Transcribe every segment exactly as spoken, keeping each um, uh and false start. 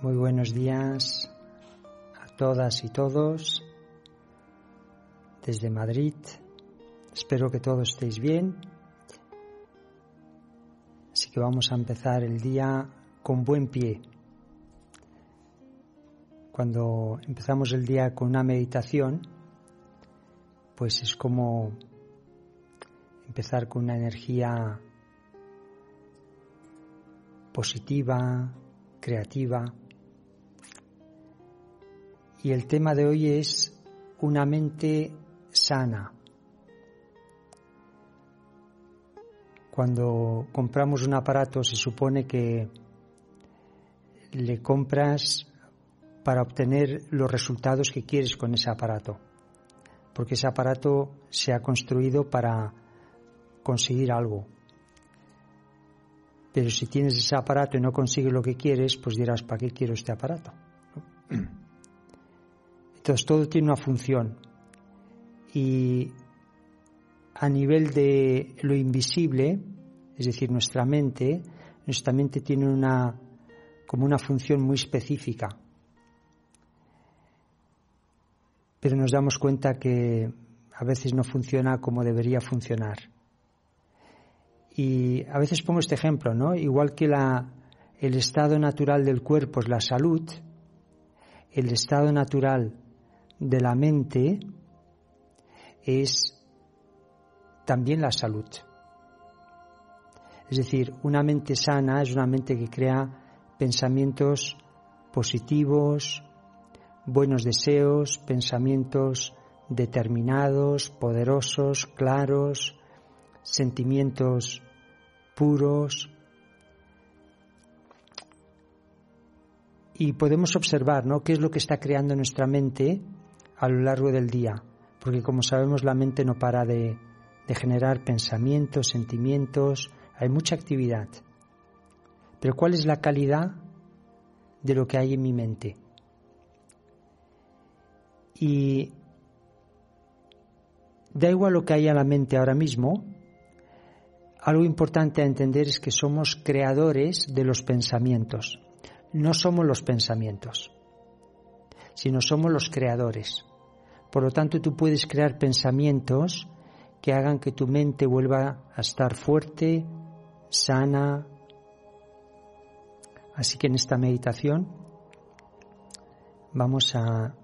Muy buenos días a todas y todos desde Madrid. Espero que todos estéis bien. Así que vamos a empezar el día con buen pie. Cuando empezamos el día con una meditación, pues es como empezar con una energía positiva, creativa. Y el tema de hoy es una mente sana. Cuando compramos un aparato se supone que le compras para obtener los resultados que quieres con ese aparato, porque ese aparato se ha construido para conseguir algo. Pero si tienes ese aparato y no consigues lo que quieres, pues dirás, ¿para qué quiero este aparato? Entonces todo tiene una función, y a nivel de lo invisible, es decir, nuestra mente, nuestra mente tiene una como una función muy específica. Pero nos damos cuenta que a veces no funciona como debería funcionar. Y a veces pongo este ejemplo, ¿no? Igual que la, el estado natural del cuerpo es la salud, el estado natural de la mente es también la salud. Es decir, una mente sana es una mente que crea pensamientos positivos, buenos deseos, pensamientos determinados, poderosos, claros, sentimientos puros. Y podemos observar, ¿no?, qué es lo que está creando nuestra mente a lo largo del día, porque como sabemos la mente no para de, de generar pensamientos, sentimientos, hay mucha actividad. Pero ¿cuál es la calidad de lo que hay en mi mente? Y da igual lo que haya en la mente ahora mismo, algo importante a entender es que somos creadores de los pensamientos. No somos los pensamientos, sino somos los creadores. Por lo tanto, tú puedes crear pensamientos que hagan que tu mente vuelva a estar fuerte, sana. Así que en esta meditación vamos a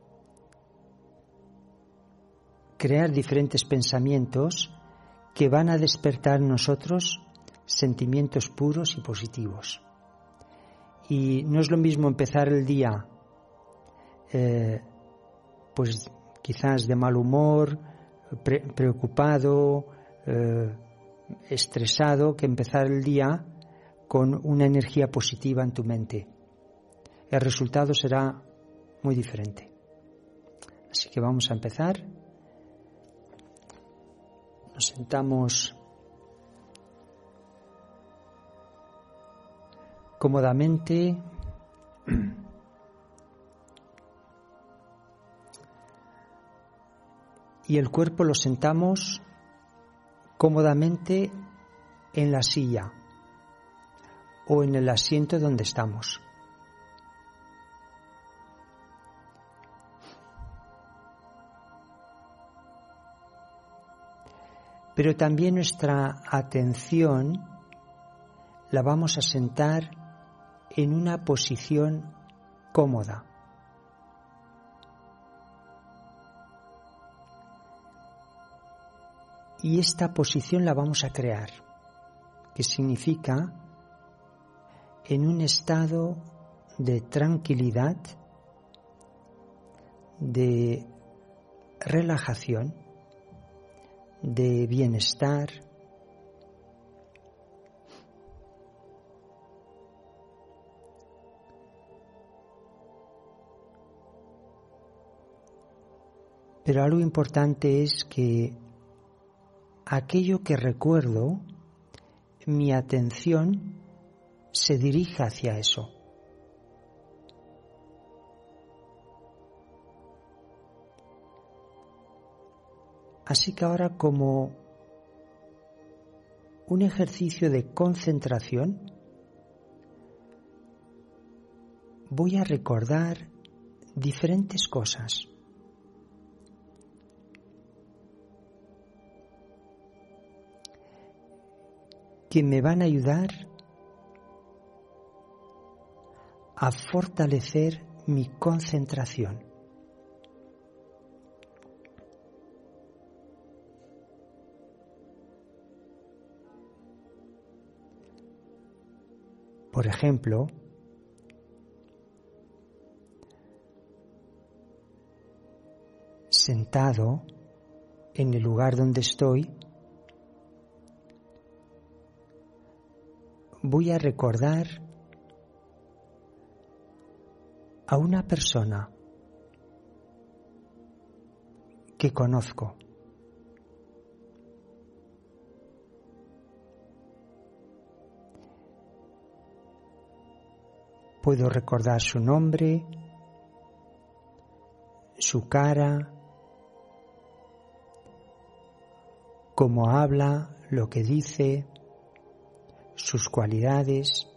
crear diferentes pensamientos que van a despertar en nosotros sentimientos puros y positivos. Y no es lo mismo empezar el día eh, pues quizás de mal humor, pre- preocupado, eh, estresado, que empezar el día con una energía positiva en tu mente. El resultado será muy diferente. Así que vamos a empezar. Nos sentamos cómodamente. Y el cuerpo lo sentamos cómodamente en la silla o en el asiento donde estamos. Pero también nuestra atención la vamos a sentar en una posición cómoda. Y esta posición la vamos a crear, que significa en un estado de tranquilidad, de relajación, de bienestar. Pero algo importante es que aquello que recuerdo, mi atención se dirija hacia eso. Así que ahora, como un ejercicio de concentración, voy a recordar diferentes cosas. Que me van a ayudar a fortalecer mi concentración. Por ejemplo, sentado en el lugar donde estoy, voy a recordar a una persona que conozco. Puedo recordar su nombre, su cara, cómo habla, lo que dice, sus cualidades.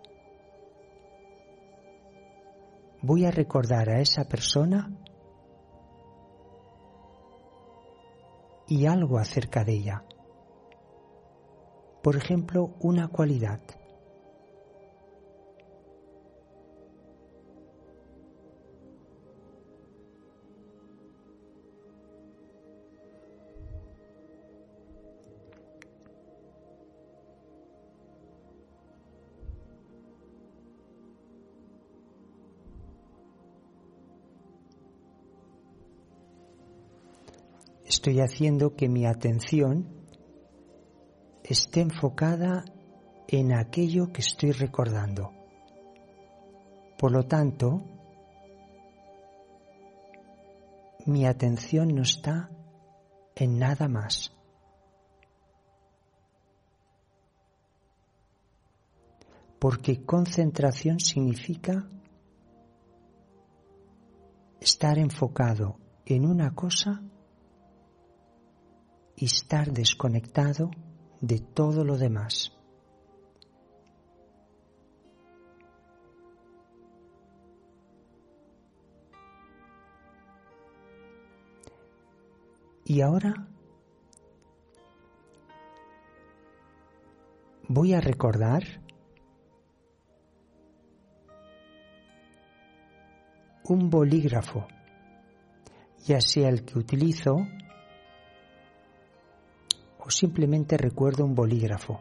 Voy a recordar a esa persona y algo acerca de ella. Por ejemplo, una cualidad. Estoy haciendo que mi atención esté enfocada en aquello que estoy recordando. Por lo tanto, mi atención no está en nada más. Porque concentración significa estar enfocado en una cosa y estar desconectado de todo lo demás. Y ahora voy a recordar un bolígrafo, ya sea el que utilizo o simplemente recuerdo un bolígrafo.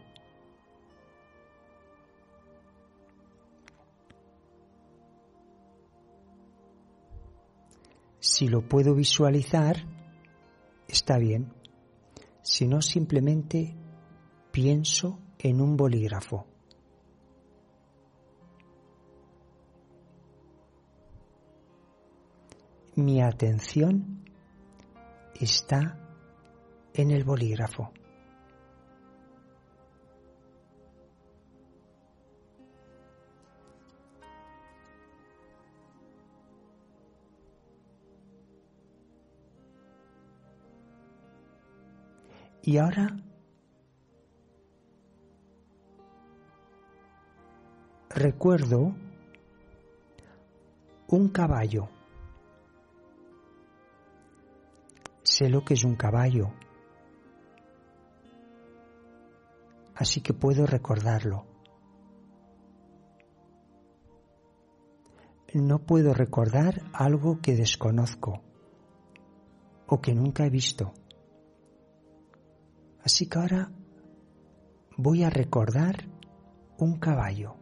Si lo puedo visualizar, está bien. Si no, simplemente pienso en un bolígrafo. Mi atención está en el bolígrafo. Y ahora recuerdo un caballo. Sé lo que es un caballo, así que puedo recordarlo. No puedo recordar algo que desconozco o que nunca he visto. Así que ahora voy a recordar un caballo.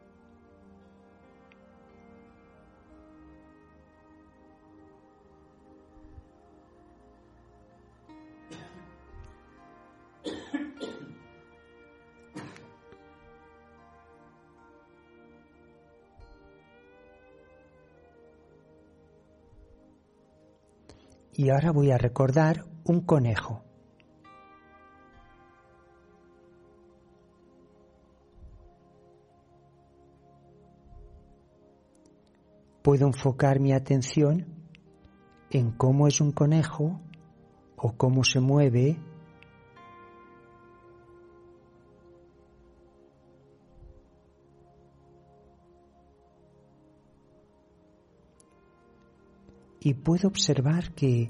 Y ahora voy a recordar un conejo. Puedo enfocar mi atención en cómo es un conejo o cómo se mueve, y puedo observar que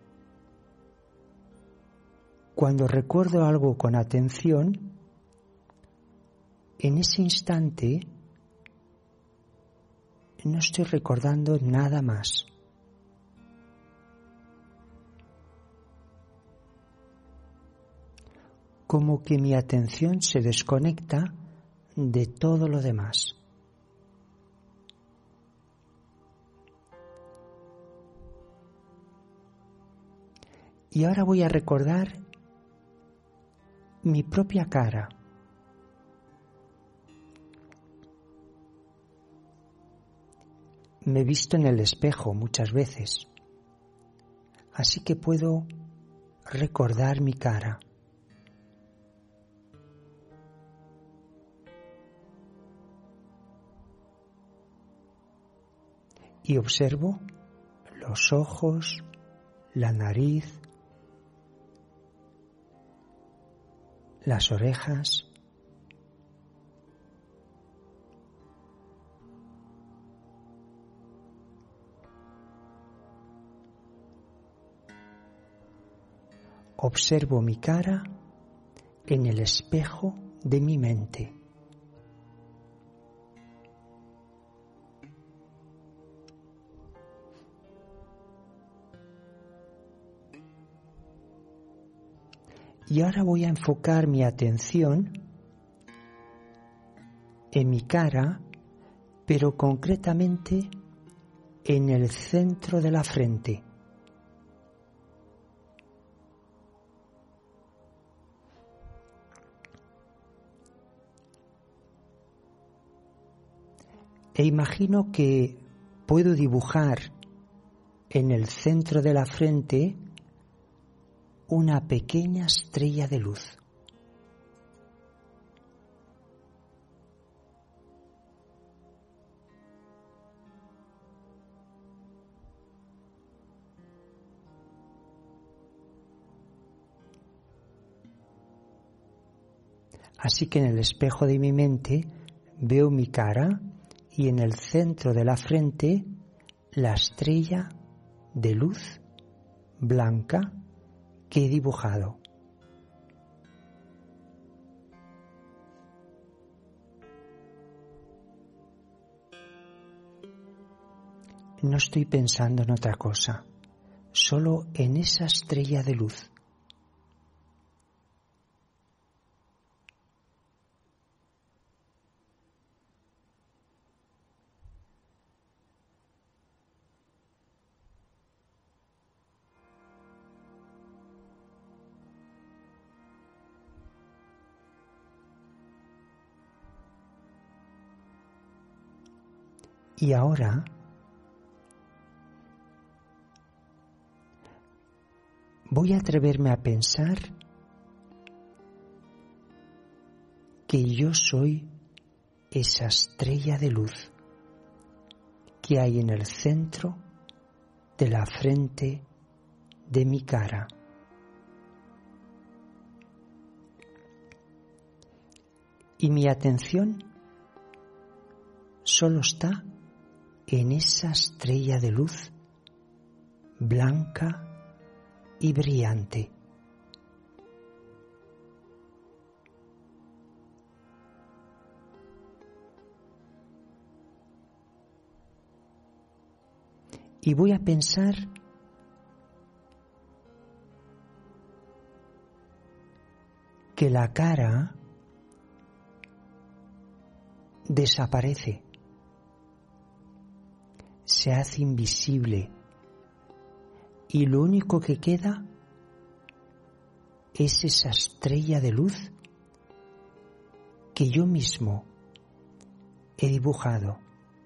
cuando recuerdo algo con atención, en ese instante no estoy recordando nada más. Como que mi atención se desconecta de todo lo demás. Y ahora voy a recordar mi propia cara. Me he visto en el espejo muchas veces, así que puedo recordar mi cara. Y observo los ojos, la nariz, las orejas. Observo mi cara en el espejo de mi mente. Y ahora voy a enfocar mi atención en mi cara, pero concretamente en el centro de la frente. E imagino que puedo dibujar en el centro de la frente una pequeña estrella de luz. Así que en el espejo de mi mente veo mi cara y en el centro de la frente la estrella de luz blanca que he dibujado. No estoy pensando en otra cosa, solo en esa estrella de luz. Y ahora voy a atreverme a pensar que yo soy esa estrella de luz que hay en el centro de la frente de mi cara. Y mi atención solo está en esa estrella de luz blanca y brillante. Y voy a pensar que la cara desaparece, se hace invisible y lo único que queda es esa estrella de luz que yo mismo he dibujado.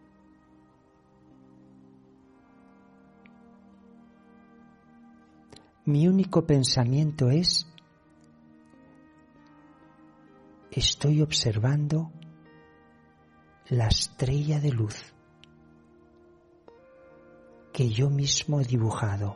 Mi único pensamiento es: estoy observando la estrella de luz que yo mismo he dibujado.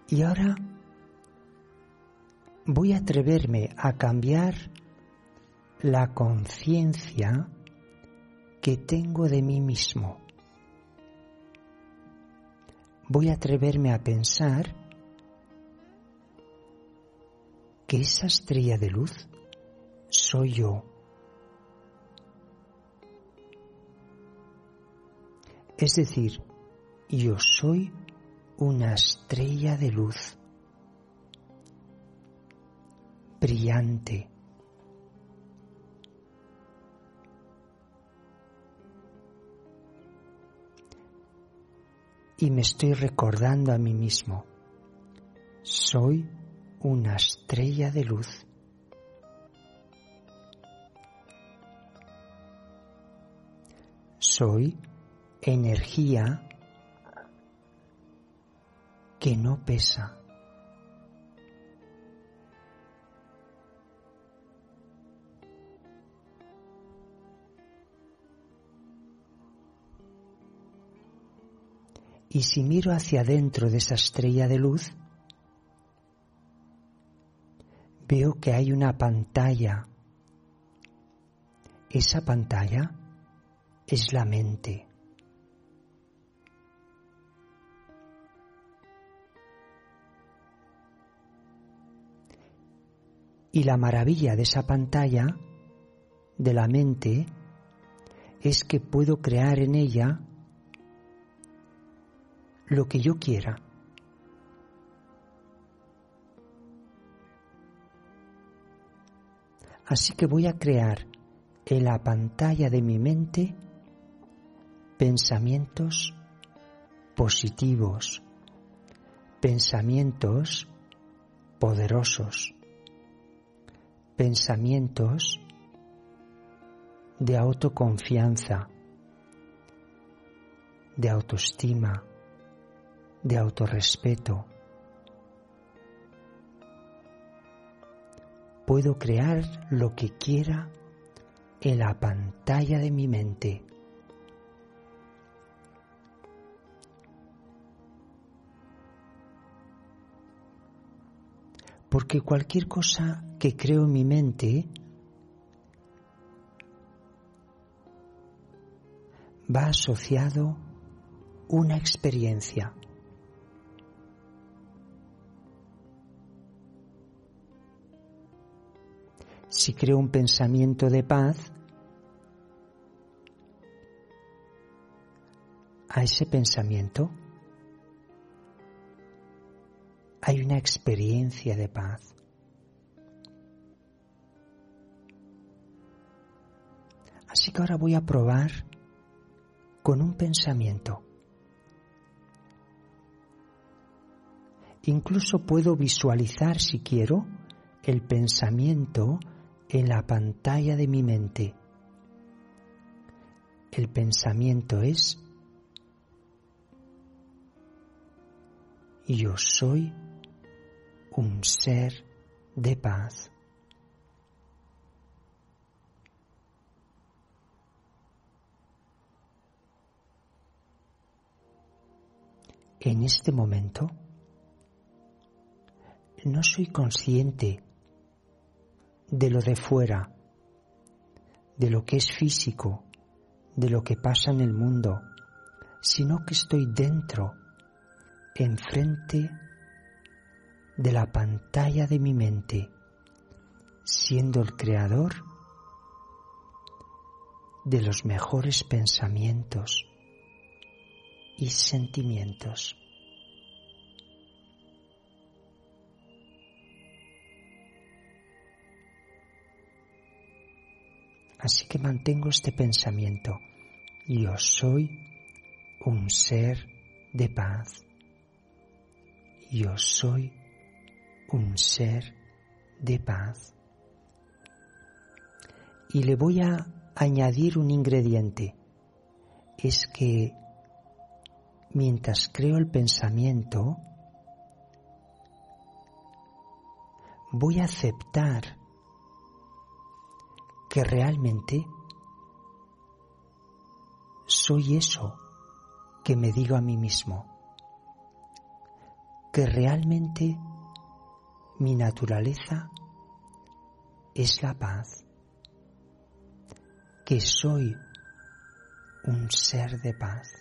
Y ahora voy a atreverme a cambiar la conciencia que tengo de mí mismo. Voy a atreverme a pensar que esa estrella de luz soy yo. Es decir, yo soy una estrella de luz brillante. Y me estoy recordando a mí mismo, soy una estrella de luz. Soy energía que no pesa. Y si miro hacia adentro de esa estrella de luz, veo que hay una pantalla. Esa pantalla es la mente. Y la maravilla de esa pantalla, de la mente, es que puedo crear en ella lo que yo quiera. Así que voy a crear en la pantalla de mi mente pensamientos positivos, pensamientos poderosos, pensamientos de autoconfianza, de autoestima, de autorrespeto. Puedo crear lo que quiera en la pantalla de mi mente. Porque cualquier cosa que creo en mi mente va asociado una experiencia. Si creo un pensamiento de paz, a ese pensamiento hay una experiencia de paz. Así que ahora voy a probar con un pensamiento. Incluso puedo visualizar, si quiero, el pensamiento en la pantalla de mi mente. El pensamiento es: yo soy un ser de paz. En este momento no soy consciente de lo de fuera, de lo que es físico, de lo que pasa en el mundo, sino que estoy dentro, enfrente de la pantalla de mi mente, siendo el creador de los mejores pensamientos y sentimientos. Así que mantengo este pensamiento: yo soy un ser de paz. Yo soy un ser de paz. Y le voy a añadir un ingrediente. Es que mientras creo el pensamiento, voy a aceptar que realmente soy eso que me digo a mí mismo. que realmente mi naturaleza es la paz, que soy un ser de paz.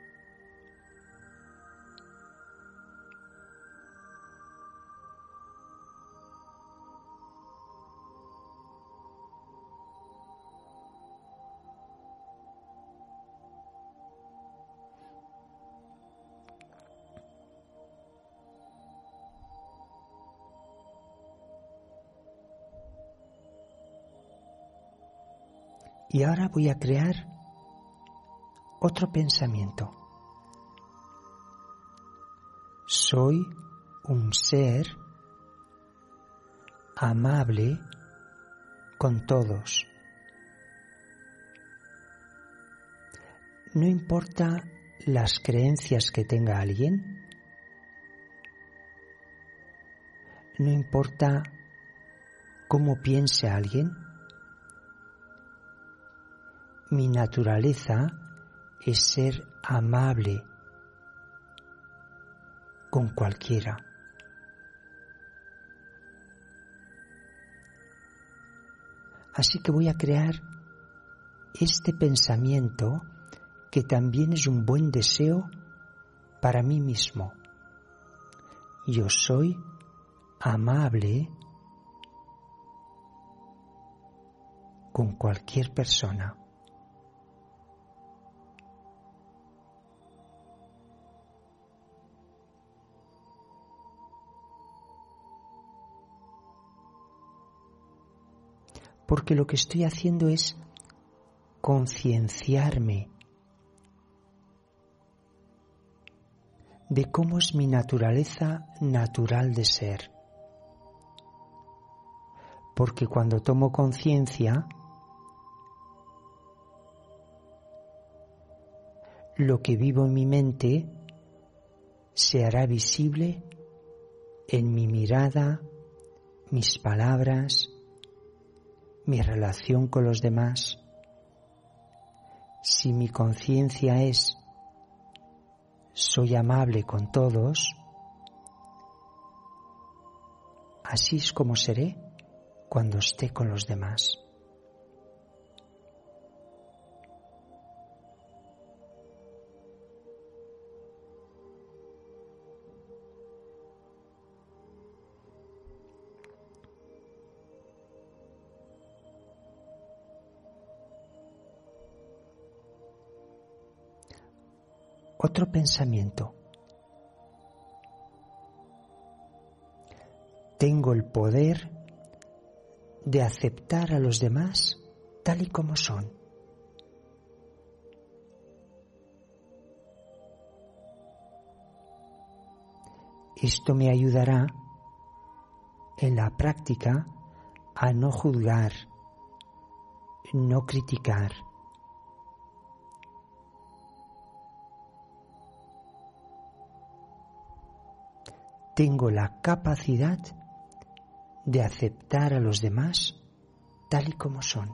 Y ahora voy a crear otro pensamiento. Soy un ser amable con todos. No importa las creencias que tenga alguien, no importa cómo piense alguien, mi naturaleza es ser amable con cualquiera. Así que voy a crear este pensamiento que también es un buen deseo para mí mismo. Yo soy amable con cualquier persona. Porque lo que estoy haciendo es concienciarme de cómo es mi naturaleza natural de ser. Porque cuando tomo conciencia, lo que vivo en mi mente se hará visible en mi mirada, mis palabras, mi relación con los demás. Si mi conciencia es soy amable con todos, así es como seré cuando esté con los demás. Otro pensamiento. Tengo el poder de aceptar a los demás tal y como son. Esto me ayudará en la práctica a no juzgar, no criticar. Tengo la capacidad de aceptar a los demás tal y como son.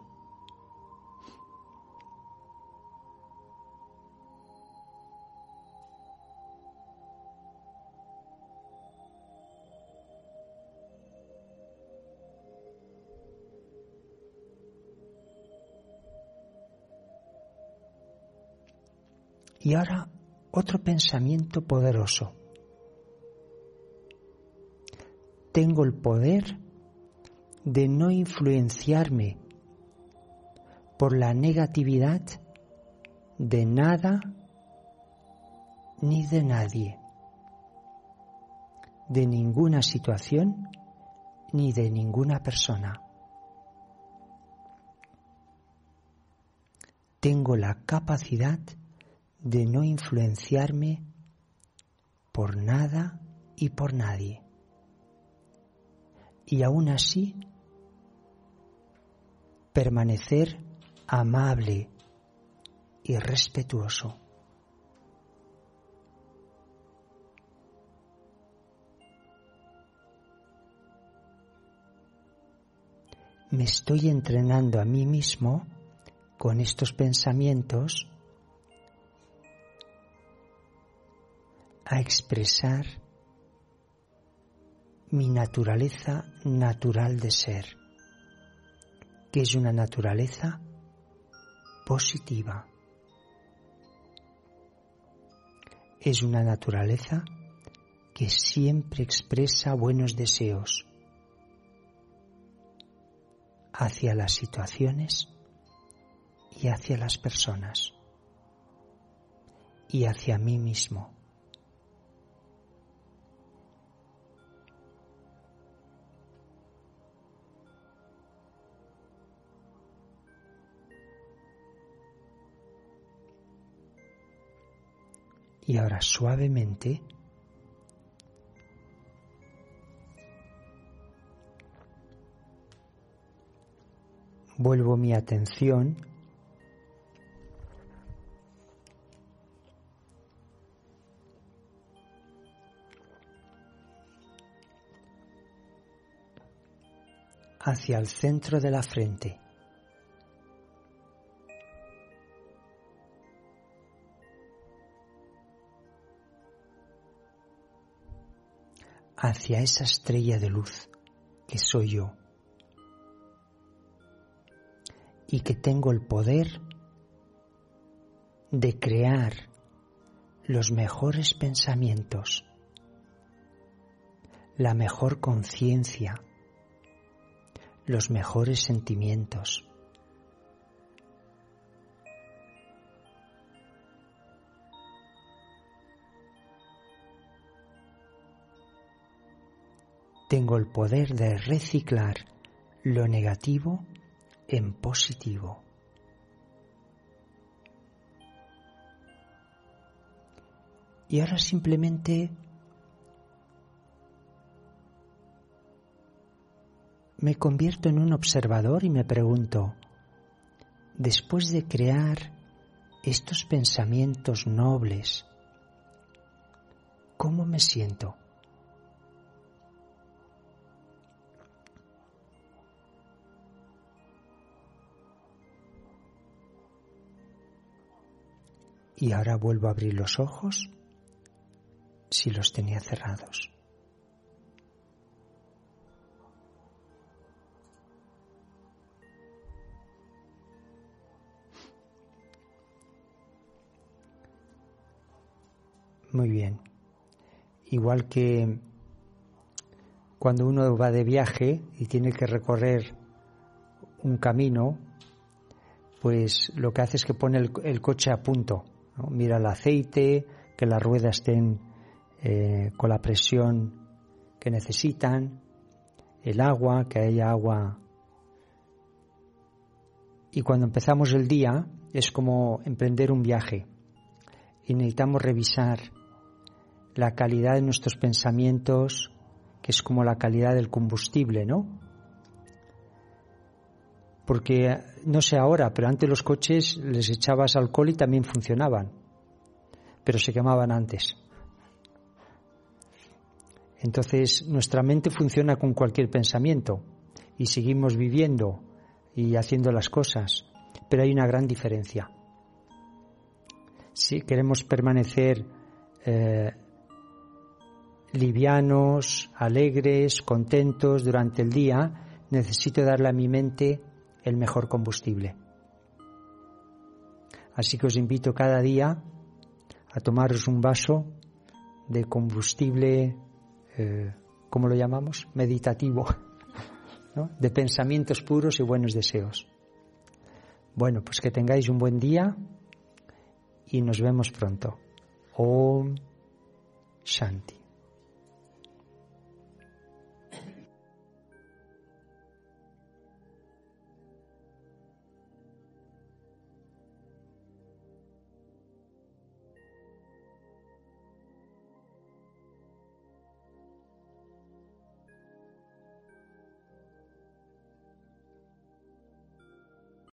Y ahora otro pensamiento poderoso. Tengo el poder de no influenciarme por la negatividad de nada ni de nadie, de ninguna situación ni de ninguna persona. Tengo la capacidad de no influenciarme por nada y por nadie. Y aún así, permanecer amable y respetuoso. Me estoy entrenando a mí mismo con estos pensamientos a expresar mi naturaleza natural de ser, que es una naturaleza positiva. Es una naturaleza que siempre expresa buenos deseos hacia las situaciones y hacia las personas y hacia mí mismo. Y ahora suavemente vuelvo mi atención hacia el centro de la frente. Hacia esa estrella de luz que soy yo y que tengo el poder de crear los mejores pensamientos, la mejor conciencia, los mejores sentimientos. Tengo el poder de reciclar lo negativo en positivo. Y ahora simplemente me convierto en un observador y me pregunto, después de crear estos pensamientos nobles, ¿cómo me siento? Y ahora vuelvo a abrir los ojos si los tenía cerrados. Muy bien. Igual que cuando uno va de viaje y tiene que recorrer un camino, pues lo que hace es que pone el, el coche a punto, ¿no? Mira el aceite, que las ruedas estén eh, con la presión que necesitan, el agua, que haya agua. Y cuando empezamos el día es como emprender un viaje y necesitamos revisar la calidad de nuestros pensamientos, que es como la calidad del combustible, ¿no? Porque, no sé ahora, pero antes los coches les echabas alcohol y también funcionaban, pero se quemaban antes. Entonces, nuestra mente funciona con cualquier pensamiento y seguimos viviendo y haciendo las cosas, pero hay una gran diferencia. Si queremos permanecer eh, livianos, alegres, contentos durante el día, necesito darle a mi mente el mejor combustible. Así que os invito cada día a tomaros un vaso de combustible, eh, ¿cómo lo llamamos? Meditativo, ¿no? De pensamientos puros y buenos deseos. Bueno, pues que tengáis un buen día y nos vemos pronto. Om Shanti.